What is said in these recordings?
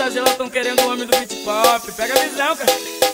Todas elas tão querendo o homem do beat pop. Pega a visão, cara.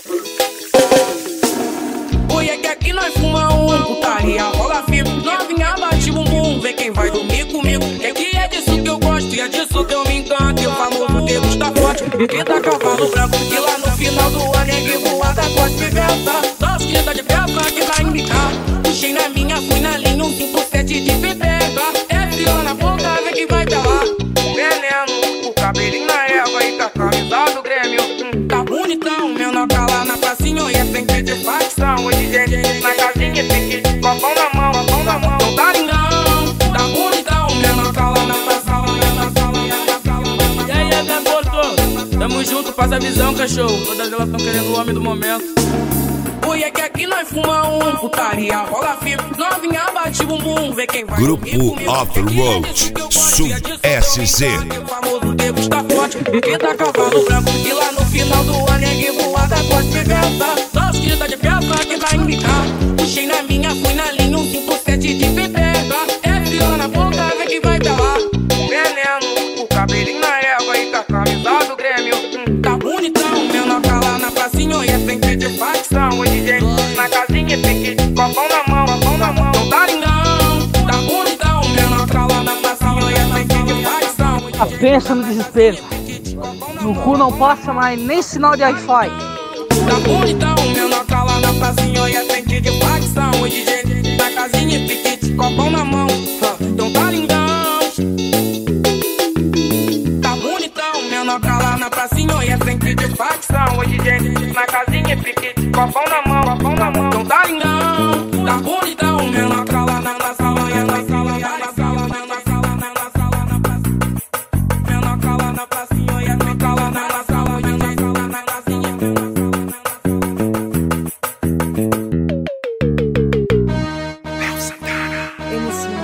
Oi, é que aqui nós fuma putaria, rola firme. Novinha bate bumbum, vê quem vai dormir comigo. É que é disso que eu gosto e é disso que eu me encanto. E o famoso degusta forte, que dá cavalo branco. E lá no final do ano é que voada corte de festa. Só os quinta de festa que vai indicar. Puxei na minha, fui na linha, 5-7 de pepeca. É fila na boca, vê quem vai pelar. Veneno, o cabelinho na égua e com a camisa do Grêmio. Tá bonitão, meu nota lá na pracinha. E é frente de facção, hoje gente na casinha, pique, copão na mão, copão na mão. Não tá lindão, tá bonitão, meu nota lá na pracinha. E aí, Zé Porto? Tamo junto, passa a visão, cachorro. Todas elas tão querendo o homem do momento. Oi, é que aqui nós fuma putaria, rola firme. Novinha bate bumbum, vê quem vai. Grupo Off-Road, Sul SC. O famoso degusta forte, que dá cavalo branco. E lá no final do ano é que voada corte de festa. Só os quinta de festa que vai indicar. Puxei na minha, fui na linha, 5-7 de pepeca. É fila na boca, vê quem vai pelar. Veneno, o cabelinho na égua e com a camisa do Grêmio. Tá bonitão, meu nota lá na pracinha. E é frente de facção, hoje gente na casinha, pique, copão na mão, copão na mão. Não tá lindão, tá bonitão, meu nota lá na pracinha. E é frente de facção. A pensa no desespero. No cu não passa mais nem sinal de Wi-Fi. Tá bonitão, meu nota lá na pracinha. E é frente de facção, hoje gente na casinha, pique, copão na mão. Então tá lindão. Tá bonitão, meu nota lá na pracinha. E é frente de facção, hoje gente na casinha, pique, copão na mão, copão na mão. Então tá lindão, tá bonitão, meu nota lá na sala. E na sala, na sala, na sala, na sala, na pracinha. Meu nota lá na pracinha. E é frente lá na sala, na sala, na casinha. MC